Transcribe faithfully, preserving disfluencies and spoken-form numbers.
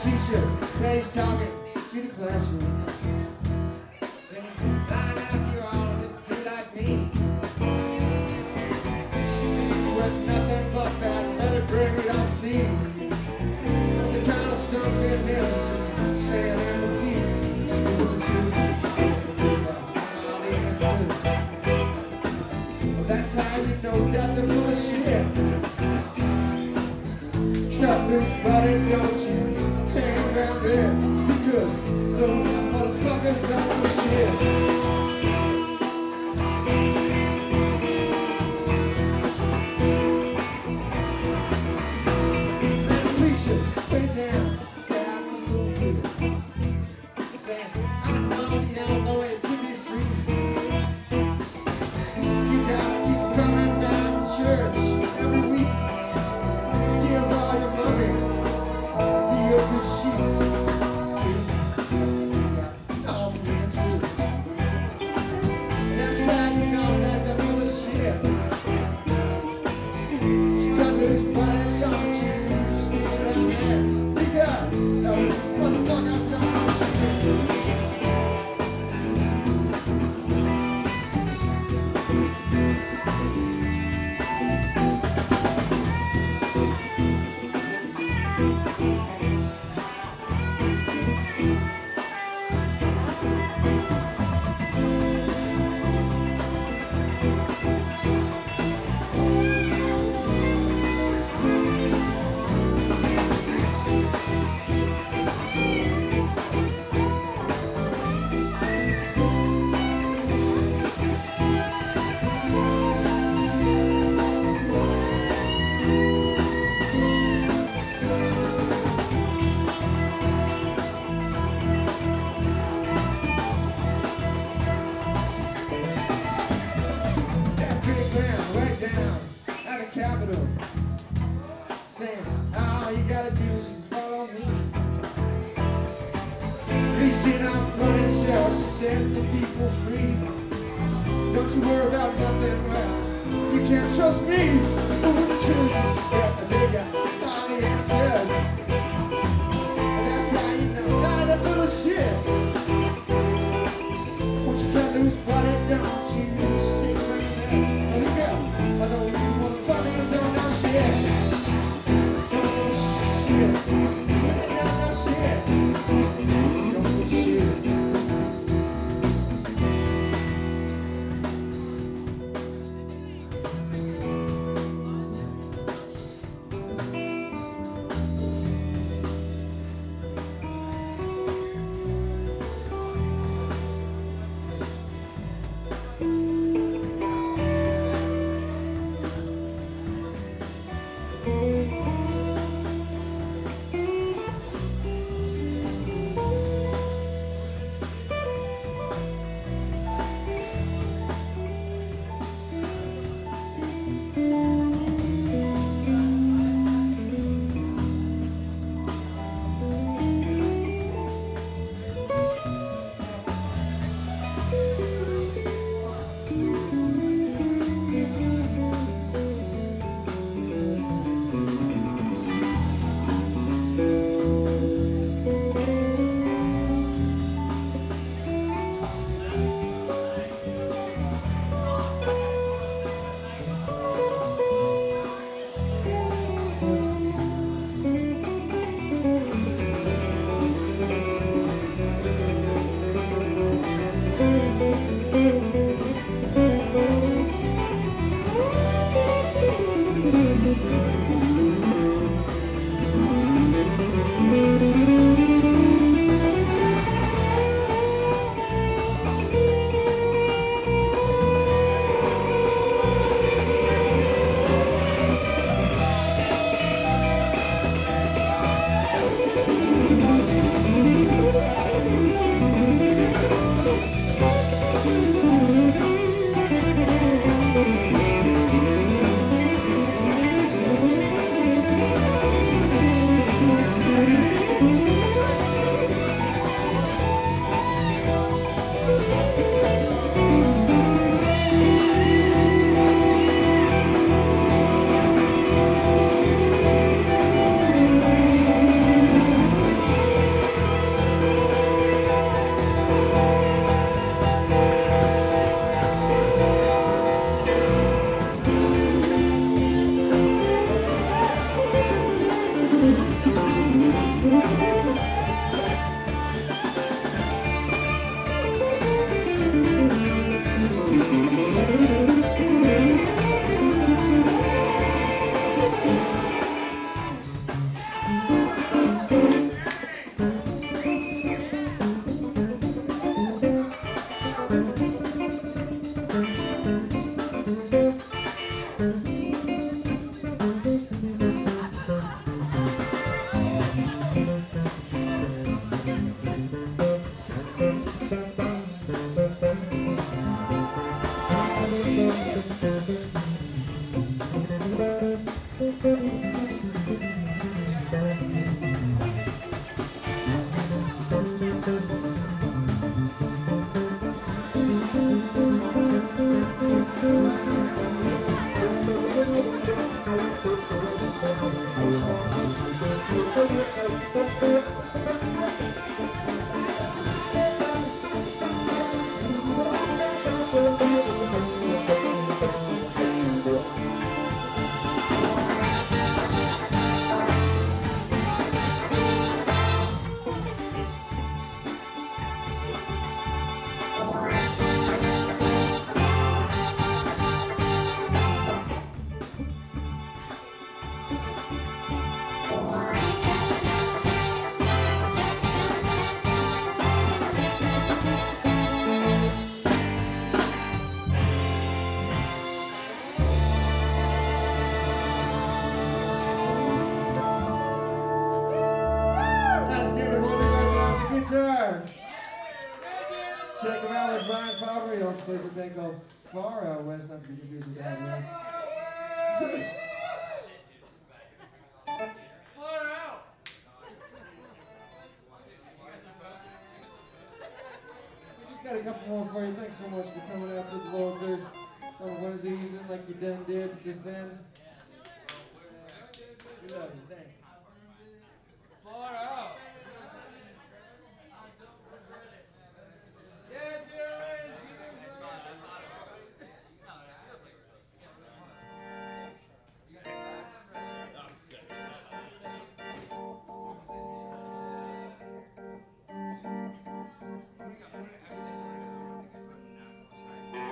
teacher, now he's talking to the classroom. Saying, line up, you all just do like me. With nothing but that, let it bring it, I'll see. The kind of something else, just staying in the key. That's how you know that they're full of shit. Cut loose, buddy, don't you hang around there, because those motherfuckers don't know shit. And the preacher way down, down the pulpit, saying, I know you don't know it to be free. You gotta keep coming down to church every week. Give all your money, be a good sheep. All the answers. And that's how you know that they're full of shit. You got loose, buddy, don't you stay around there, because those motherfuckers don't know shit. Capitol, saying, all you gotta do is follow me. Racing on footage just to set the people free. Don't you worry about nothing, well, you can't trust me. But when the truth, yeah, they got all the answers. And that's how you know, none of the full of shit. Won't you cut loose, buddy, don't you stay right there. There we go. I know you motherfuckers don't know shit. Don't know shit. Don't know shit. Don't know shit. Check him out with Brian Favre. He also plays a band called Far Out West, not to be confused with Out West. Far out! We just got a couple more for you. Thanks so much for coming out to the Lord Thirst on Wednesday evening like you done did just then. We love you. Thanks.